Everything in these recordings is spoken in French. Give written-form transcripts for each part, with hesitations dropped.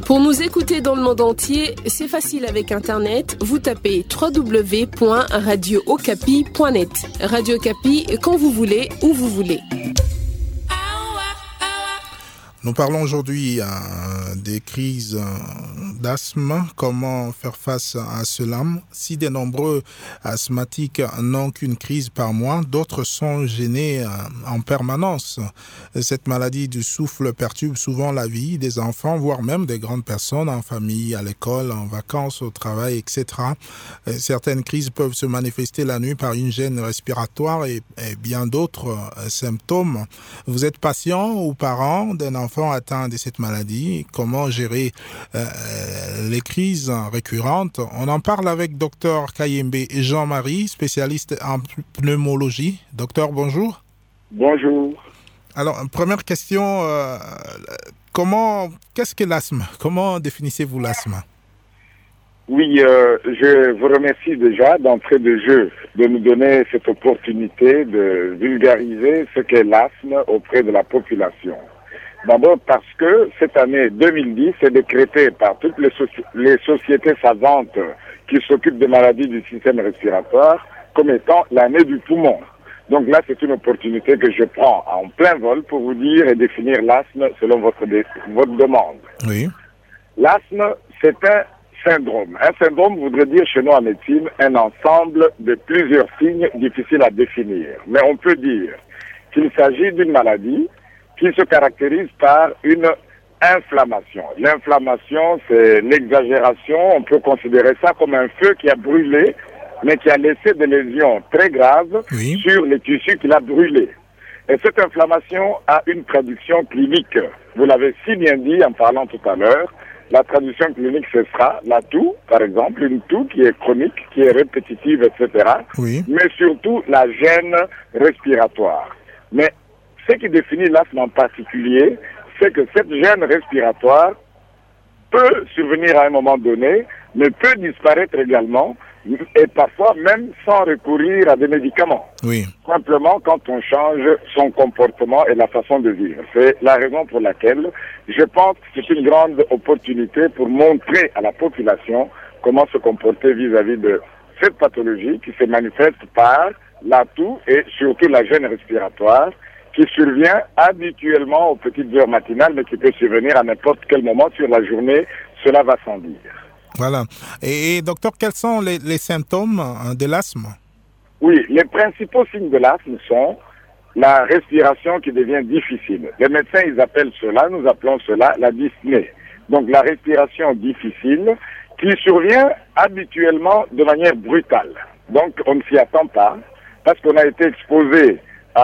Pour nous écouter dans le monde entier, c'est facile avec Internet. Vous tapez www.radiookapi.net. Radio Okapi, quand vous voulez, où vous voulez. Nous parlons aujourd'hui des crises d'asthme, comment faire face à cela. Si de nombreux asthmatiques n'ont qu'une crise par mois, d'autres sont gênés en permanence. Cette maladie du souffle perturbe souvent la vie des enfants, voire même des grandes personnes en famille, à l'école, en vacances, au travail, etc. Certaines crises peuvent se manifester la nuit par une gêne respiratoire et bien d'autres symptômes. Vous êtes patient ou parent d'un enfant atteint de cette maladie, comment gérer les crises récurrentes. On en parle avec Dr Kayembe Jean-Marie, spécialiste en pneumologie. Docteur, bonjour. Bonjour. Alors, première question, qu'est-ce que l'asthme? Comment définissez-vous l'asthme? Oui, je vous remercie déjà d'entrée de jeu de nous donner cette opportunité de vulgariser ce qu'est l'asthme auprès de la population. D'abord parce que cette année 2010 est décrétée par toutes les sociétés savantes qui s'occupent des maladies du système respiratoire comme étant l'année du poumon. Donc là, c'est une opportunité que je prends en plein vol pour vous dire et définir l'asthme selon votre demande. Oui. L'asthme, c'est un syndrome. Un syndrome voudrait dire chez nous en médecine un ensemble de plusieurs signes difficiles à définir. Mais on peut dire qu'il s'agit d'une maladie qui se caractérise par une inflammation. L'inflammation, c'est l'exagération. On peut considérer ça comme un feu qui a brûlé, mais qui a laissé des lésions très graves sur les tissus qu'il a brûlés. Et cette inflammation a une traduction clinique. Vous l'avez si bien dit en parlant tout à l'heure. La traduction clinique, ce sera la toux, par exemple, une toux qui est chronique, qui est répétitive, etc. Mais surtout la gêne respiratoire. Mais ce qui définit l'asthme en particulier, c'est que cette gêne respiratoire peut survenir à un moment donné, mais peut disparaître également, et parfois même sans recourir à des médicaments. Simplement quand on change son comportement et la façon de vivre. C'est la raison pour laquelle je pense que c'est une grande opportunité pour montrer à la population comment se comporter vis-à-vis de cette pathologie qui se manifeste par la toux et surtout la gêne respiratoire, qui survient habituellement aux petites heures matinales, mais qui peut survenir à n'importe quel moment sur la journée, cela va sans dire. Voilà. Et docteur, quels sont les symptômes de l'asthme? Oui, les principaux signes de l'asthme sont la respiration qui devient difficile. Les médecins, ils appellent cela, nous appelons cela la dyspnée. Donc la respiration difficile qui survient habituellement de manière brutale. Donc on ne s'y attend pas parce qu'on a été exposé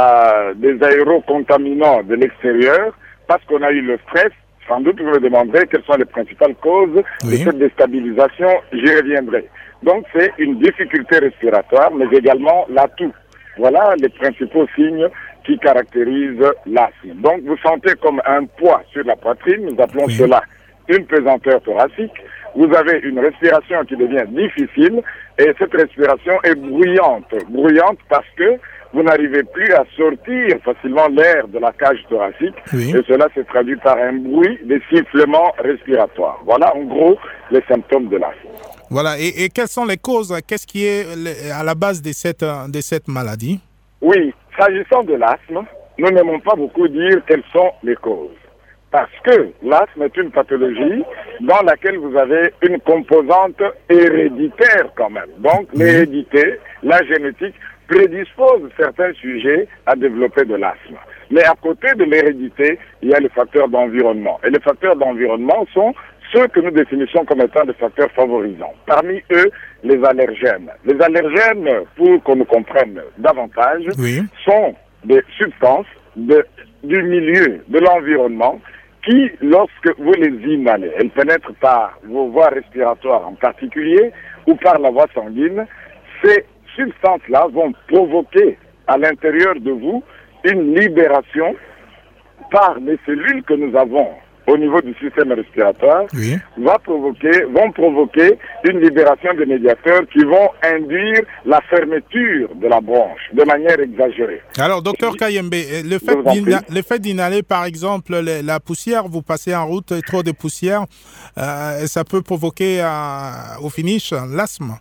à des aérocontaminants de l'extérieur, parce qu'on a eu le stress. Sans doute, vous me demanderez quelles sont les principales causes de cette déstabilisation, j'y reviendrai. Donc, c'est une difficulté respiratoire, mais également la toux. Voilà les principaux signes qui caractérisent l'asthme. Donc, vous sentez comme un poids sur la poitrine, nous appelons cela une pesanteur thoracique. Vous avez une respiration qui devient difficile, et cette respiration est bruyante. Bruyante parce que vous n'arrivez plus à sortir facilement l'air de la cage thoracique et cela se traduit par un bruit, des sifflements respiratoires. Voilà en gros les symptômes de l'asthme. Voilà, et quelles sont les causes? Qu'est-ce qui est à la base de cette maladie? Oui, s'agissant de l'asthme, nous n'aimons pas beaucoup dire quelles sont les causes. Parce que l'asthme est une pathologie dans laquelle vous avez une composante héréditaire quand même. Donc l'hérédité, la génétique, prédispose certains sujets à développer de l'asthme. Mais à côté de l'hérédité, il y a les facteurs d'environnement. Et les facteurs d'environnement sont ceux que nous définissons comme étant des facteurs favorisants. Parmi eux, les allergènes. Les allergènes, pour qu'on nous comprenne davantage, sont des substances du milieu, de l'environnement, qui, lorsque vous les inhalez, elles pénètrent par vos voies respiratoires en particulier, ou par la voie sanguine, ces substances-là vont provoquer à l'intérieur de vous une libération par les cellules que nous avons au niveau du système respiratoire Oui. vont provoquer une libération de médiateurs qui vont induire la fermeture de la bronche de manière exagérée. Alors, docteur Kayembe, le fait d'inhaler, par exemple, la poussière, vous passez en route et trop de poussière, ça peut provoquer au finish l'asthme.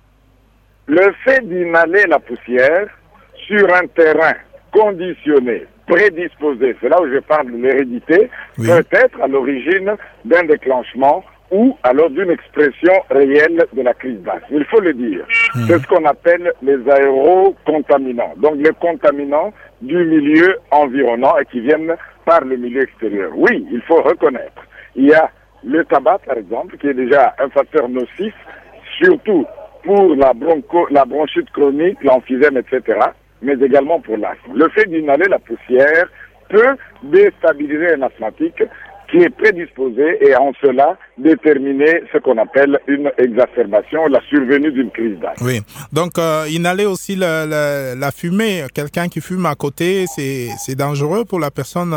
Le fait d'inhaler la poussière sur un terrain conditionné, prédisposé, c'est là où je parle de l'hérédité, Oui. peut être à l'origine d'un déclenchement ou alors d'une expression réelle de la crise d'asthme. Il faut le dire. C'est ce qu'on appelle les aérocontaminants. Donc les contaminants du milieu environnant et qui viennent par le milieu extérieur. Oui, il faut reconnaître. Il y a le tabac, par exemple, qui est déjà un facteur nocif, surtout pour la bronchite chronique, l'emphysème, etc., mais également pour l'asthme. Le fait d'inhaler la poussière peut déstabiliser un asthmatique qui est prédisposé et en cela déterminer ce qu'on appelle une exacerbation, la survenue d'une crise d'asthme. Oui, donc inhaler aussi la fumée. Quelqu'un qui fume à côté, c'est dangereux pour la personne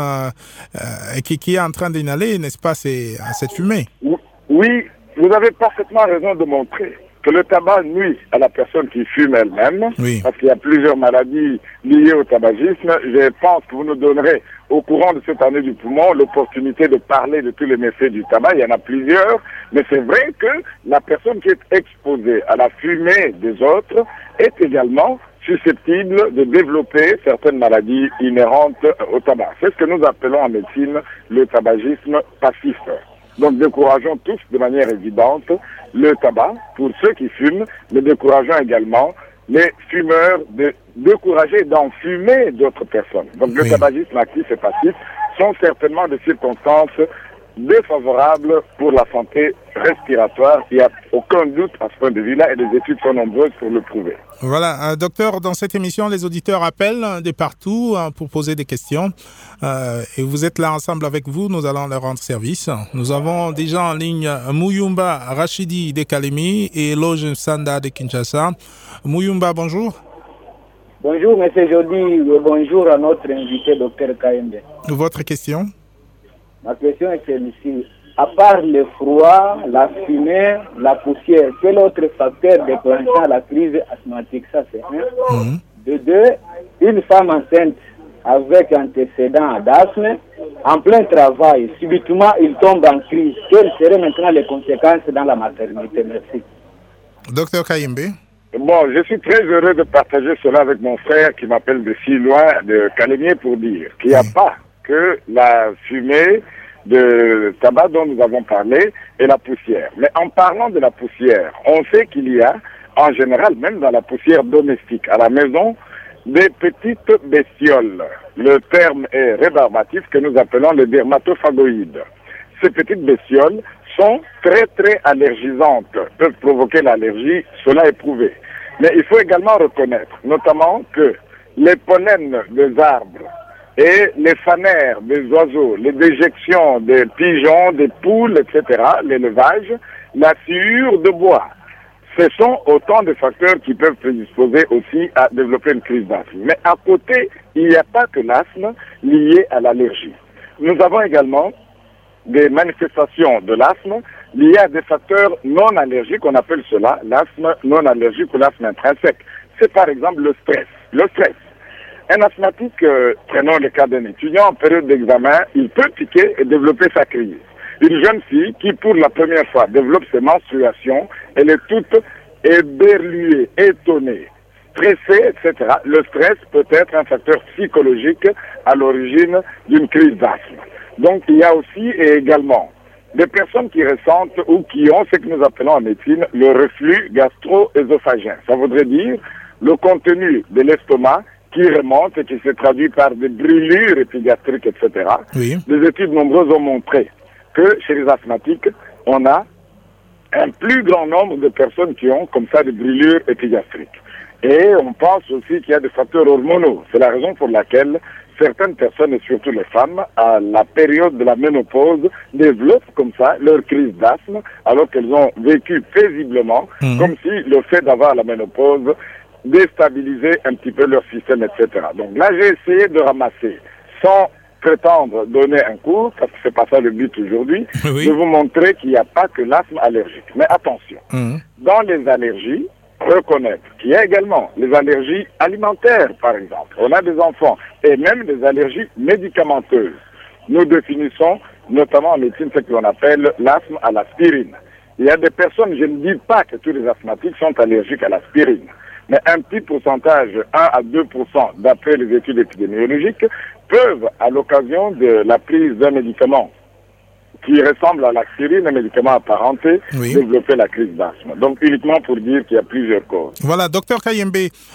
qui est en train d'inhaler, n'est-ce pas, cette fumée? Oui, vous avez parfaitement raison de montrer que le tabac nuit à la personne qui fume elle-même, oui. Parce qu'il y a plusieurs maladies liées au tabagisme. Je pense que vous nous donnerez, au courant de cette année du poumon, l'opportunité de parler de tous les méfaits du tabac. Il y en a plusieurs, mais c'est vrai que la personne qui est exposée à la fumée des autres est également susceptible de développer certaines maladies inhérentes au tabac. C'est ce que nous appelons en médecine le tabagisme passif. Donc décourageons tous de manière évidente le tabac pour ceux qui fument, mais décourageons également les fumeurs de décourager d'en fumer d'autres personnes. Donc le tabagisme actif et passif sont certainement des circonstances défavorables pour la santé respiratoire. Il n'y a aucun doute à ce point de vue-là et les études sont nombreuses pour le prouver. Voilà, docteur, dans cette émission, les auditeurs appellent de partout pour poser des questions. Et vous êtes là ensemble avec vous, nous allons leur rendre service. Nous avons déjà en ligne Muyumba Rachidi de Kalemi et Loge Sanda de Kinshasa. Muyumba, bonjour. Bonjour, M. Jody. Bonjour à notre invité, Dr Kayembe. Votre question? Ma question est celle-ci. À part le froid, la fumée, la poussière, quel autre facteur déclenchant la crise asthmatique? Ça, c'est un. De deux, une femme enceinte avec antécédent d'asthme, en plein travail, subitement, il tombe en crise. Quelles seraient maintenant les conséquences dans la maternité? Merci. Docteur Kayembe. Bon, je suis très heureux de partager cela avec mon frère qui m'appelle de si loin, de Kalemi, pour dire qu'il n'y a pas que la fumée de tabac dont nous avons parlé et la poussière. Mais en parlant de la poussière, on sait qu'il y a, en général, même dans la poussière domestique, à la maison, des petites bestioles. Le terme est rébarbatif que nous appelons les dermatophagoïdes. Ces petites bestioles sont très très allergisantes, peuvent provoquer l'allergie, cela est prouvé. Mais il faut également reconnaître, notamment que les pollens des arbres et les fanères des oiseaux, les déjections des pigeons, des poules, etc., l'élevage, la sciure de bois, ce sont autant de facteurs qui peuvent prédisposer aussi à développer une crise d'asthme. Mais à côté, il n'y a pas que l'asthme lié à l'allergie. Nous avons également des manifestations de l'asthme liées à des facteurs non allergiques, on appelle cela l'asthme non allergique ou l'asthme intrinsèque. C'est par exemple le stress. Le stress. Un asthmatique, prenons le cas d'un étudiant en période d'examen, il peut piquer et développer sa crise. Une jeune fille qui, pour la première fois, développe ses menstruations, elle est toute éberluée, étonnée, stressée, etc. Le stress peut être un facteur psychologique à l'origine d'une crise d'asthme. Donc, il y a aussi et également des personnes qui ressentent ou qui ont ce que nous appelons en médecine le reflux gastro-œsophagien. Ça voudrait dire le contenu de l'estomac qui remonte et qui se traduit par des brûlures épigastriques, etc. Oui. Des études nombreuses ont montré que chez les asthmatiques, on a un plus grand nombre de personnes qui ont comme ça des brûlures épigastriques. Et on pense aussi qu'il y a des facteurs hormonaux. C'est la raison pour laquelle certaines personnes, et surtout les femmes, à la période de la ménopause, développent comme ça leur crise d'asthme, alors qu'elles ont vécu paisiblement, comme si le fait d'avoir la ménopause déstabilisait un petit peu leur système, etc. Donc là, j'ai essayé de ramasser, sans prétendre donner un cours, parce que c'est pas ça le but aujourd'hui, Oui. de vous montrer qu'il n'y a pas que l'asthme allergique. Mais attention, dans les allergies, reconnaître qu'il y a également les allergies alimentaires, par exemple. On a des enfants et même des allergies médicamenteuses. Nous définissons, notamment en médecine, ce que l'on appelle l'asthme à l'aspirine. Il y a des personnes, je ne dis pas que tous les asthmatiques sont allergiques à l'aspirine, mais un petit pourcentage, 1 à 2%, d'après les études épidémiologiques, peuvent, à l'occasion de la prise d'un médicament qui ressemble à l'aspirine, un médicament apparenté, développer la crise d'asthme. Donc, uniquement pour dire qu'il y a plusieurs causes. Voilà, docteur Kayembe,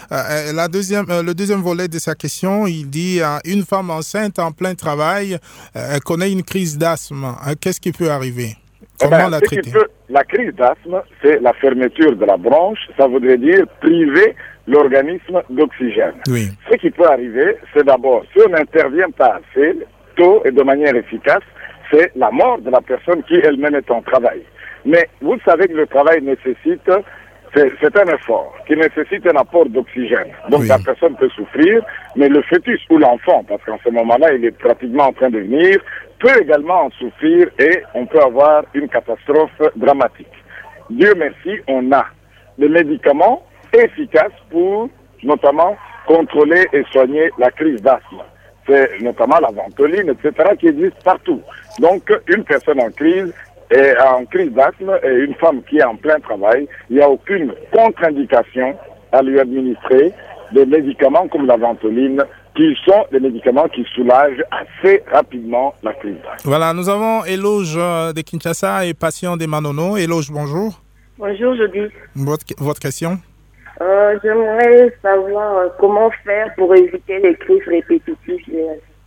le deuxième volet de sa question, il dit une femme enceinte en plein travail connaît une crise d'asthme. Qu'est-ce qui peut arriver? Comment la traiter? La crise d'asthme, c'est la fermeture de la bronche. Ça voudrait dire priver l'organisme d'oxygène. Oui. Ce qui peut arriver, c'est d'abord, si on n'intervient pas assez tôt et de manière efficace, c'est la mort de la personne qui elle-même est en travail. Mais vous savez que le travail nécessite, c'est un effort qui nécessite un apport d'oxygène. Donc la personne peut souffrir, mais le fœtus ou l'enfant, parce qu'en ce moment-là, il est pratiquement en train de venir, peut également en souffrir et on peut avoir une catastrophe dramatique. Dieu merci, on a des médicaments efficaces pour notamment contrôler et soigner la crise d'asthme. C'est notamment la ventoline, etc., qui existe partout. Donc, une personne en crise d'asthme et une femme qui est en plein travail, il n'y a aucune contre-indication à lui administrer des médicaments comme la ventoline, qui sont des médicaments qui soulagent assez rapidement la crise d'asthme. Voilà, nous avons Éloge de Kinshasa et Patient de Manono. Éloge, bonjour. Bonjour, Jody. Votre question? J'aimerais savoir comment faire pour éviter les crises répétitives.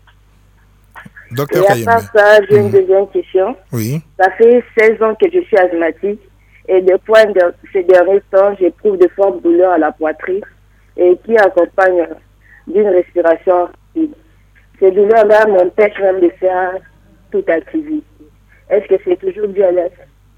Docteur et à part ça, j'ai une deuxième question. Oui. Ça fait 16 ans que je suis asthmatique et depuis ces derniers temps, j'éprouve de fortes douleurs à la poitrine et qui accompagnent d'une respiration rapide. Ces douleurs-là m'empêchent même de faire toute activité. Est-ce que c'est toujours dû à l'asthme?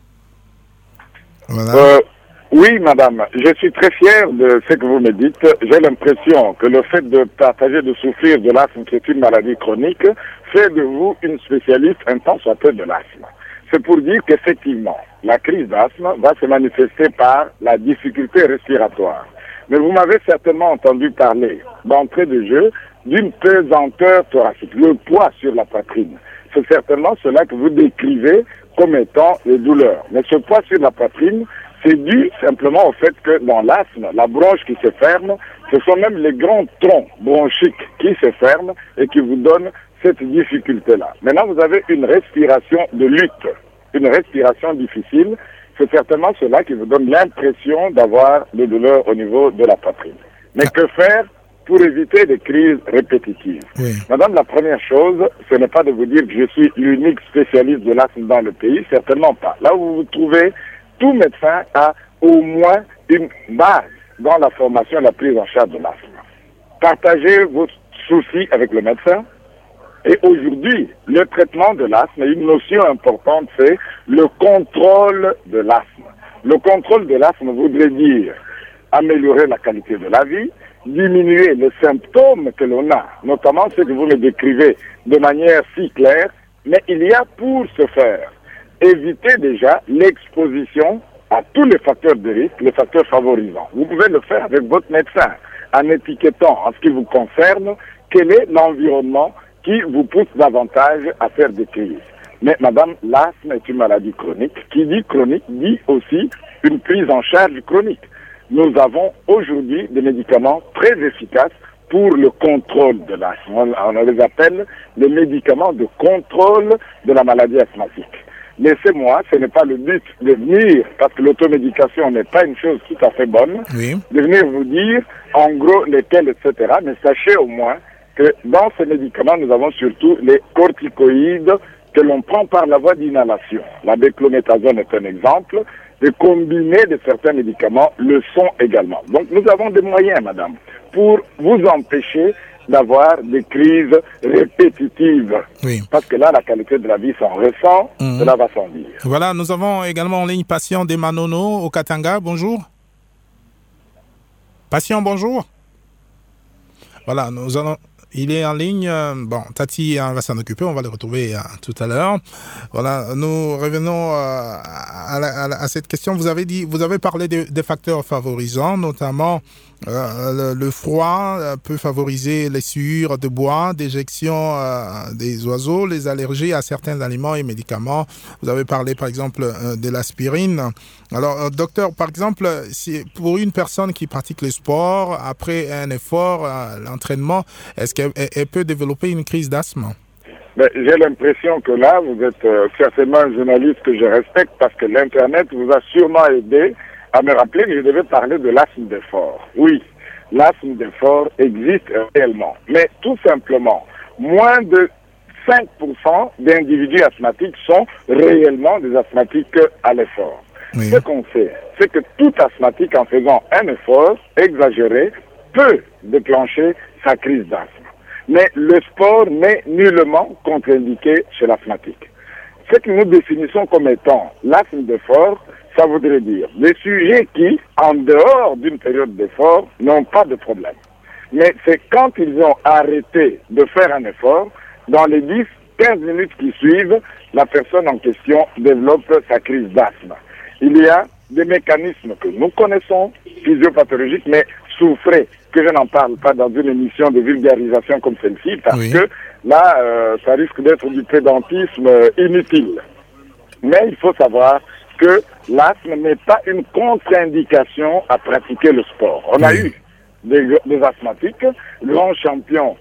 Voilà. Oui, madame, je suis très fier de ce que vous me dites. J'ai l'impression que le fait de partager, de souffrir de l'asthme, qui est une maladie chronique, fait de vous une spécialiste un tant soit peu de l'asthme. C'est pour dire qu'effectivement, la crise d'asthme va se manifester par la difficulté respiratoire. Mais vous m'avez certainement entendu parler, d'entrée de jeu, d'une pesanteur thoracique, le poids sur la poitrine. C'est certainement cela que vous décrivez comme étant les douleurs. Mais ce poids sur la poitrine, c'est dû simplement au fait que dans l'asthme, la bronche qui se ferme, ce sont même les grands troncs bronchiques qui se ferment et qui vous donnent cette difficulté-là. Maintenant, vous avez une respiration de lutte, une respiration difficile. C'est certainement cela qui vous donne l'impression d'avoir des douleurs au niveau de la poitrine. Mais que faire pour éviter des crises répétitives? Madame, la première chose, ce n'est pas de vous dire que je suis l'unique spécialiste de l'asthme dans le pays, certainement pas. Là où vous vous trouvez, tout médecin a au moins une base dans la formation et la prise en charge de l'asthme. Partagez vos soucis avec le médecin. Et aujourd'hui, le traitement de l'asthme, une notion importante, c'est le contrôle de l'asthme. Le contrôle de l'asthme voudrait dire améliorer la qualité de la vie, diminuer les symptômes que l'on a, notamment ceux que vous me décrivez de manière si claire, mais il y a pour ce faire éviter déjà l'exposition à tous les facteurs de risque, les facteurs favorisants. Vous pouvez le faire avec votre médecin en étiquetant en ce qui vous concerne quel est l'environnement qui vous pousse davantage à faire des crises. Mais madame, l'asthme est une maladie chronique. Qui dit chronique dit aussi une prise en charge chronique. Nous avons aujourd'hui des médicaments très efficaces pour le contrôle de l'asthme. On les appelle les médicaments de contrôle de la maladie asthmatique. Laissez-moi, ce n'est pas le but de venir, parce que l'automédication n'est pas une chose tout à fait bonne, de venir vous dire en gros lesquels, etc. Mais sachez au moins que dans ces médicaments, nous avons surtout les corticoïdes que l'on prend par la voie d'inhalation. La déclométasone est un exemple. Les combinés de certains médicaments le sont également. Donc nous avons des moyens, madame, pour vous empêcher d'avoir des crises répétitives. Parce que là, la qualité de la vie s'en ressent, cela va sans dire. Voilà, nous avons également en ligne Patient de Manono au Katanga. Bonjour. Patient, bonjour. Voilà, nous allons... Il est en ligne. Bon, Tati va s'en occuper. On va le retrouver tout à l'heure. Voilà. Nous revenons à cette question. Vous avez parlé des facteurs favorisants, notamment le froid peut favoriser les sueurs de bois, déjection des oiseaux, les allergies à certains aliments et médicaments. Vous avez parlé par exemple de l'aspirine. Alors, docteur, par exemple, si pour une personne qui pratique le sport, après un effort, l'entraînement, est-ce qu'elle peut développer une crise d'asthme? J'ai l'impression que là, vous êtes certainement un journaliste que je respecte parce que l'Internet vous a sûrement aidé à me rappeler que je devais parler de l'asthme d'effort. Oui, l'asthme d'effort existe réellement. Mais tout simplement, moins de 5% d'individus asthmatiques sont réellement des asthmatiques à l'effort. Oui. Ce qu'on sait, c'est que tout asthmatique, en faisant un effort exagéré, peut déclencher sa crise d'asthme. Mais le sport n'est nullement contre-indiqué chez l'asthmatique. Ce que nous définissons comme étant l'asthme d'effort, ça voudrait dire des sujets qui, en dehors d'une période d'effort, n'ont pas de problème. Mais c'est quand ils ont arrêté de faire un effort, dans les 10-15 minutes qui suivent, la personne en question développe sa crise d'asthme. Il y a des mécanismes que nous connaissons, physiopathologiques, mais souffrez que je n'en parle pas dans une émission de vulgarisation comme celle-ci, parce que là, ça risque d'être du pédantisme inutile. Mais il faut savoir que l'asthme n'est pas une contre-indication à pratiquer le sport. On a eu des asthmatiques, grands champions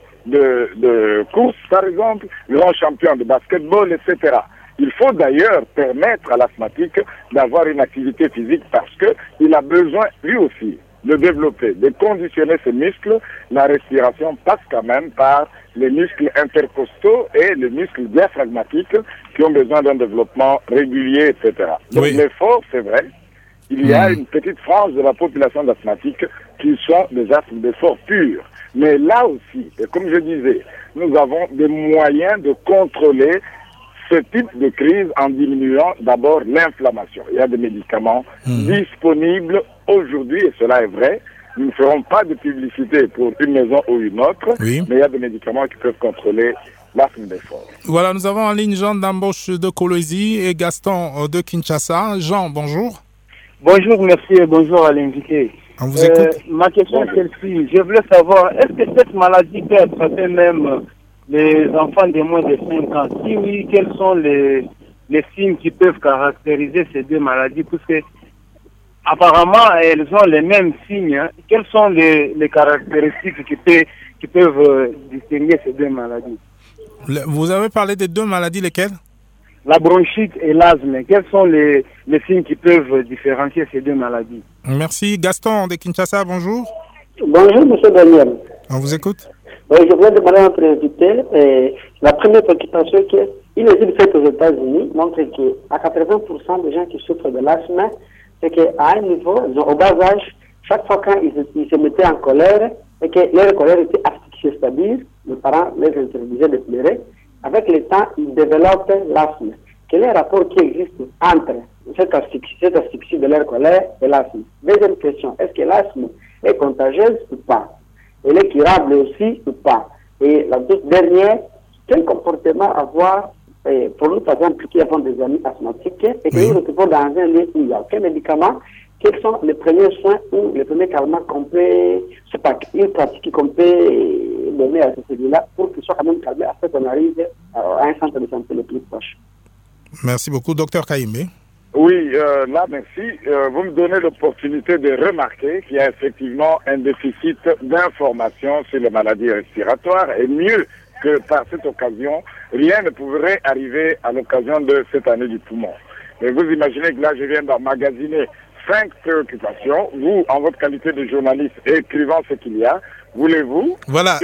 de course par exemple, grands champions de basketball, etc. Il faut d'ailleurs permettre à l'asthmatique d'avoir une activité physique parce qu'il a besoin lui aussi de développer, de conditionner ses muscles. La respiration passe quand même par les muscles intercostaux et les muscles diaphragmatiques qui ont besoin d'un développement régulier, etc. Donc l'effort, c'est vrai, il y a une petite frange de la population d'asthmatiques qui sont des asthmes d'effort purs. Mais là aussi, et comme je disais, nous avons des moyens de contrôler ce type de crise en diminuant d'abord l'inflammation. Il y a des médicaments disponibles aujourd'hui, et cela est vrai. Nous ne ferons pas de publicité pour une maison ou une autre, mais il y a des médicaments qui peuvent contrôler l'asthme d'effort. Voilà, nous avons en ligne Jean d'Ambauche de Kolwezi et Gaston de Kinshasa. Jean, bonjour. Bonjour, merci et bonjour à l'invité. On vous écoute. Ma question est celle-ci. Je voulais savoir, est-ce que cette maladie peut attraper même les enfants de moins de 5 ans? Si oui, quels sont les signes qui peuvent caractériser ces deux maladies? Puisque apparemment, elles ont les mêmes signes. Hein. Quelles sont les caractéristiques qui peuvent distinguer ces deux maladies? Vous avez parlé des deux maladies, lesquelles? La bronchite et l'asthme. Quels sont les signes qui peuvent différencier ces deux maladies? Merci. Gaston de Kinshasa, bonjour. Bonjour, M. Daniel. On vous écoute. Oui, je voulais demander à notre invité, la première préoccupation qu'une étude faite aux États-Unis montre qu'à 80% des gens qui souffrent de l'asthme, c'est qu'à un niveau, au bas âge, chaque fois qu'ils se mettaient en colère et que leur colère était asphyxiée, c'est-à-dire les parents les interdisaient de pleurer, avec le temps, ils développent l'asthme. Quel est le rapport qui existe entre cette asphyxie de leur colère et l'asthme? Deuxième question, est-ce que l'asthme est contagieuse ou pas? Elle est curable aussi ou pas? Et la toute dernière, quel comportement avoir pour nous, par exemple, qui avons des amis asthmatiques et que nous retrouvons dans un lieu où il n'y a aucun médicament, quels sont les premiers soins ou les premiers calmants qu'on peut, c'est pas une pratique qu'on peut donner à celui-là pour qu'il soit quand même calmé afin qu'on arrive à un centre de santé le plus proche? Merci beaucoup, Dr Kaïmé. Oui, là, merci. Vous me donnez l'opportunité de remarquer qu'il y a effectivement un déficit d'information sur les maladies respiratoires et mieux que par cette occasion, rien ne pourrait arriver à l'occasion de cette année du poumon. Mais vous imaginez que là, je viens d'emmagasiner 5 préoccupations. Vous, en votre qualité de journaliste, écrivant ce qu'il y a, voulez-vous, voilà,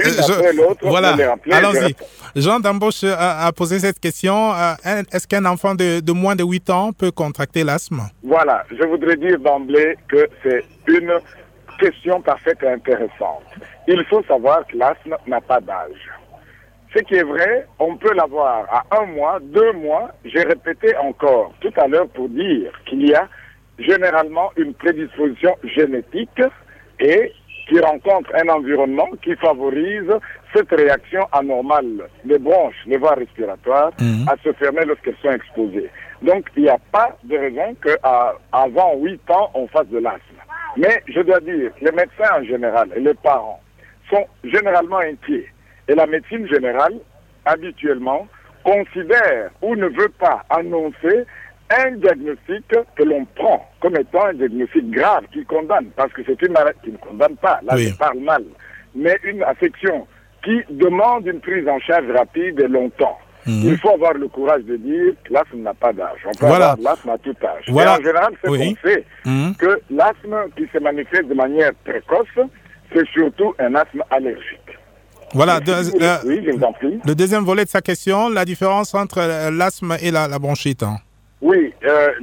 allons-y. Jean d'Ambauche a posé cette question. Est-ce qu'un enfant de moins de 8 ans peut contracter l'asthme? Voilà, je voudrais dire d'emblée que c'est une question parfaite et intéressante. Il faut savoir que l'asthme n'a pas d'âge. Ce qui est vrai, on peut l'avoir à 1 mois, 2 mois. J'ai répété encore tout à l'heure pour dire qu'il y a généralement une prédisposition génétique et qui rencontrent un environnement qui favorise cette réaction anormale des bronches, les voies respiratoires, à se fermer lorsqu'elles sont exposées. Donc, il n'y a pas de raison qu'avant 8 ans, on fasse de l'asthme. Mais je dois dire, les médecins en général et les parents sont généralement inquiets. Et la médecine générale, habituellement, considère ou ne veut pas annoncer un diagnostic que l'on prend comme étant un diagnostic grave qui condamne, parce que c'est une maladie qui ne condamne pas, là je parle mal, mais une affection qui demande une prise en charge rapide et longtemps. Il faut avoir le courage de dire que l'asthme n'a pas d'âge. On peut avoir l'asthme à tout âge. Et en général, c'est qu'on sait que l'asthme qui se manifeste de manière précoce, c'est surtout un asthme allergique. Voilà, oui, je vous en prie. Le deuxième volet de sa question, la différence entre l'asthme et la bronchite. Oui,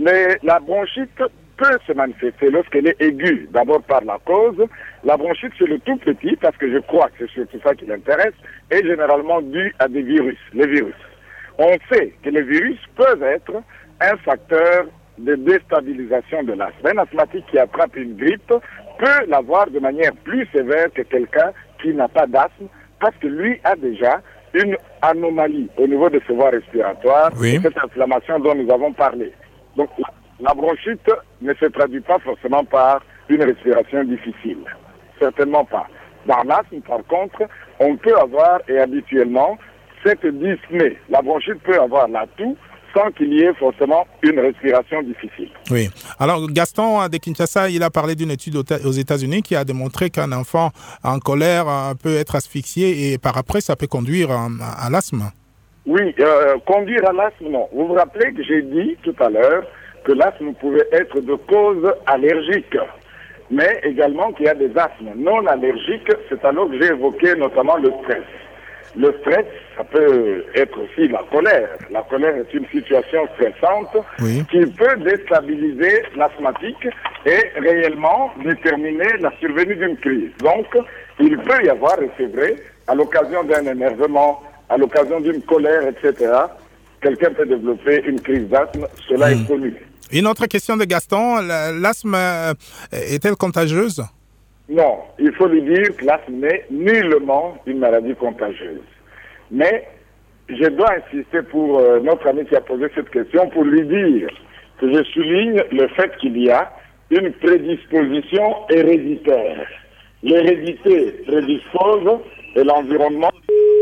la bronchite peut se manifester lorsqu'elle est aiguë, d'abord par la cause. La bronchite, c'est le tout petit, parce que je crois que c'est surtout ça qui l'intéresse, est généralement due à des virus, les virus. On sait que les virus peuvent être un facteur de déstabilisation de l'asthme. Un asthmatique qui attrape une grippe peut l'avoir de manière plus sévère que quelqu'un qui n'a pas d'asthme, parce que lui a déjà une anomalie au niveau de ses voies respiratoires, cette inflammation dont nous avons parlé. Donc, la bronchite ne se traduit pas forcément par une respiration difficile. Certainement pas. Dans l'asthme, par contre, on peut avoir, et habituellement, cette dyspnée. La bronchite peut avoir la toux sans qu'il y ait forcément une respiration difficile. Oui. Alors, Gaston de Kinshasa, il a parlé d'une étude aux États-Unis qui a démontré qu'un enfant en colère peut être asphyxié et par après, ça peut conduire à l'asthme. Oui, conduire à l'asthme, non. Vous vous rappelez que j'ai dit tout à l'heure que l'asthme pouvait être de cause allergique, mais également qu'il y a des asthmes non allergiques. C'est alors que j'ai évoqué notamment le stress. Le stress, ça peut être aussi la colère. La colère est une situation stressante qui peut déstabiliser l'asthmatique et réellement déterminer la survenue d'une crise. Donc, il peut y avoir, et c'est vrai, à l'occasion d'un énervement, à l'occasion d'une colère, etc., quelqu'un peut développer une crise d'asthme. Cela est connu. Une autre question de Gaston, l'asthme est-elle contagieuse? Non, il faut lui dire que l'asthme n'est nullement une maladie contagieuse. Mais je dois insister pour notre ami qui a posé cette question, pour lui dire que je souligne le fait qu'il y a une prédisposition héréditaire. L'hérédité prédispose et l'environnement...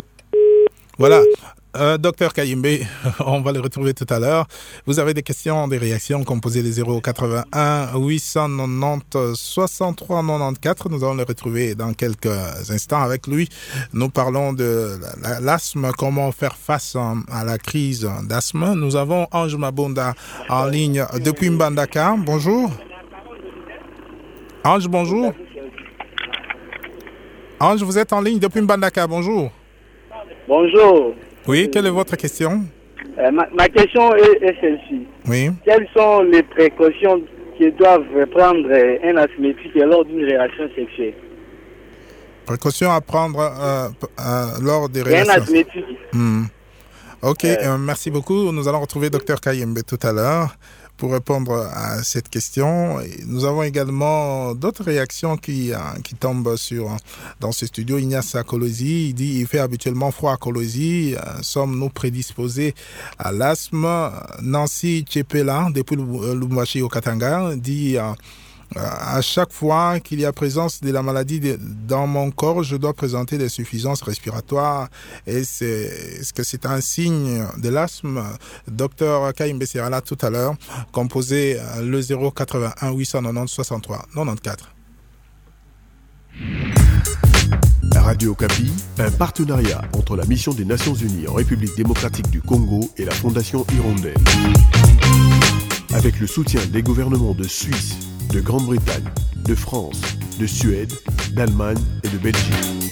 Voilà. Docteur Kayembe, on va le retrouver tout à l'heure. Vous avez des questions, des réactions, composez les 081 890 63 94. Nous allons le retrouver dans quelques instants avec lui. Nous parlons de l'asthme, comment faire face à la crise d'asthme. Nous avons Ange Mabonda en ligne depuis Mbandaka. Bonjour. Ange, bonjour. Ange, vous êtes en ligne depuis Mbandaka. Bonjour. Bonjour. Oui, quelle est votre question? Ma question est celle-ci. Oui. Quelles sont les précautions que doivent prendre un asthmatique lors d'une relation sexuelle? Précautions à prendre lors des relations. Un asthmatique. Ok, merci beaucoup. Nous allons retrouver Dr Kayembe tout à l'heure pour répondre à cette question. Nous avons également d'autres réactions qui tombent dans ce studio. Ignace Kolosi, il dit il fait habituellement froid à Kolosi. Sommes-nous prédisposés à l'asthme? Nancy Tchepela, depuis Lubumbashi au Katanga, dit à chaque fois qu'il y a présence de la maladie dans mon corps, je dois présenter des suffisances respiratoires. Est-ce que c'est un signe de l'asthme? Docteur Kayembe sera là tout à l'heure. Composez le 081 890 63 94. Radio Okapi, un partenariat entre la mission des Nations Unies en République démocratique du Congo et la Fondation Hirondelle. Avec le soutien des gouvernements de Suisse, de Grande-Bretagne, de France, de Suède, d'Allemagne et de Belgique.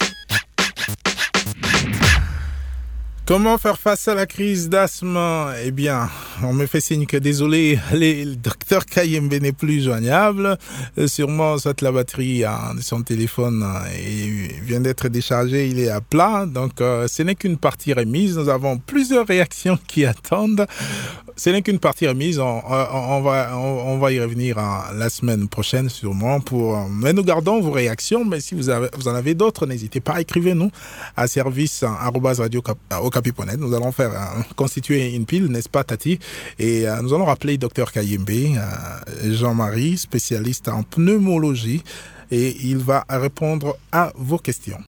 Comment faire face à la crise d'asthme? Eh bien, on me fait signe que désolé, le docteur Kayembe n'est plus joignable. Sûrement, soit la batterie de son téléphone vient d'être déchargée, il est à plat. Donc, ce n'est qu'une partie remise. Nous avons plusieurs réactions qui attendent. ce n'est qu'une partie remise. On va y revenir la semaine prochaine sûrement. Mais nous gardons vos réactions. Mais si vous en avez d'autres, n'hésitez pas, écrivez-nous à service@radio-okapi.net. Nous allons constituer une pile, n'est-ce pas, Tati? Et nous allons rappeler Dr Kayembe, Jean-Marie, spécialiste en pneumologie, et il va répondre à vos questions.